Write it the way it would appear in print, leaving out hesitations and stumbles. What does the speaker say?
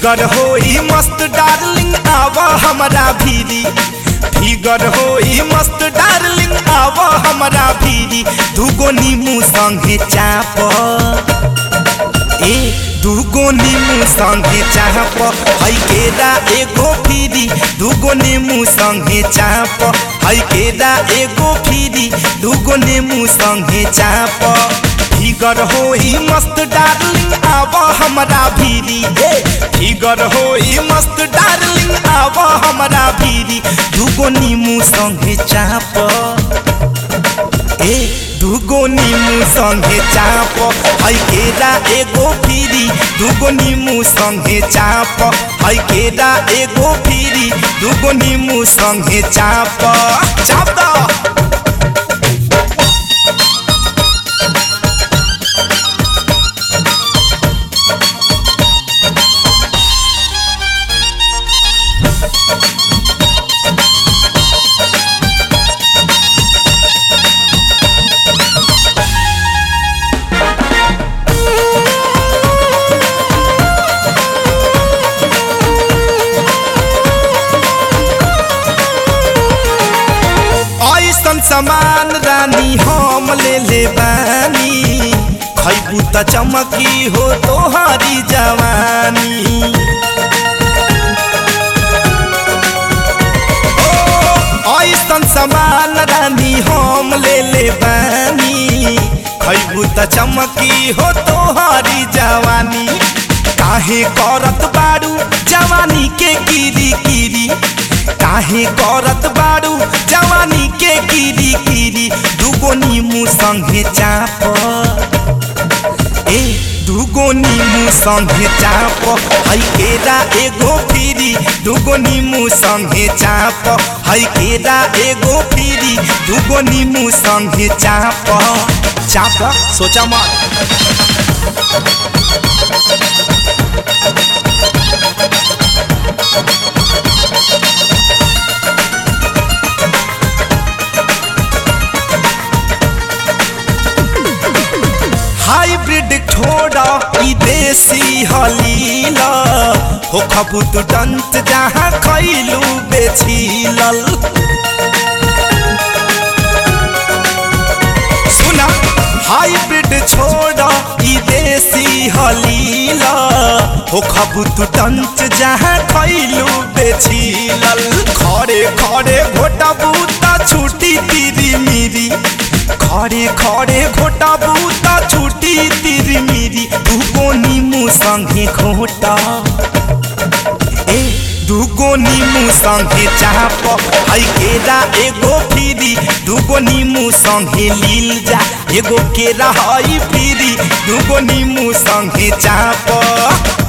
Figure होई मस्त darling आवा हमरा भीरी, फिगर होई मस्त डार्लिंग आवा हमरा भीरी। दूगो नीमू संगे चाप ए दूगो नीमू संगे चाप है केरा एगो फिरी। दूगो नीमू संगे चाप है केरा एगो फिरी। दूगो नीमू संगे चाप फिगर होई मस्त डार्लिंग आवा हमरा भीरी। फिगर होई मस्त डार्लिंग आवा हमरा भीरी। दूगो नीमू संगे चाप दूगो नीमू संगे चाप है केरा एगो फिरी। दूगो नीमू संगे चाप है केरा एगो फिरी। दूगो नीमू संगे चाप चाप द समान रानी हम ले बानी। खैबू त चमकी हो तोहारी जवानी। ऐसन समान रानी हम ले बानी। खैबू त चमकी हो तोहारी जवानी। काहे करत बारू जवानी के कीरी कीरी। काहे करत बारू जवानी के कीरी कीरी। दूगो नीमू संगे चाप दूगो नीमू संगे चाप है केरा एगो फिरी। दूगो नीमू संगे चाप है केरा एगो फिरी। दूगो नीमू संगे चाप चाप सोचा मत। हाइब्रिड छोड़ा ई देसी हलीला। हो खबूत डंट जहाँ खैलू बेछीलल। सुना हाइब्रिड छोड़ा ई देसी हलीला। हो खबूत डंट जहाँ खैलू बेछीलल। खड़े खड़े घोटा बूता छूटी तीरी मीरी। खड़े खड़े घोटा बूता छूटी तीरी मीरी। दूगो नीमू संगे घोटा दूगो नीमू संगे चाप है केरा एगो फिरी। दूगो नीमू संगे लील जा एगो केरा है फिरी। दूगो नीमू संगे चाप।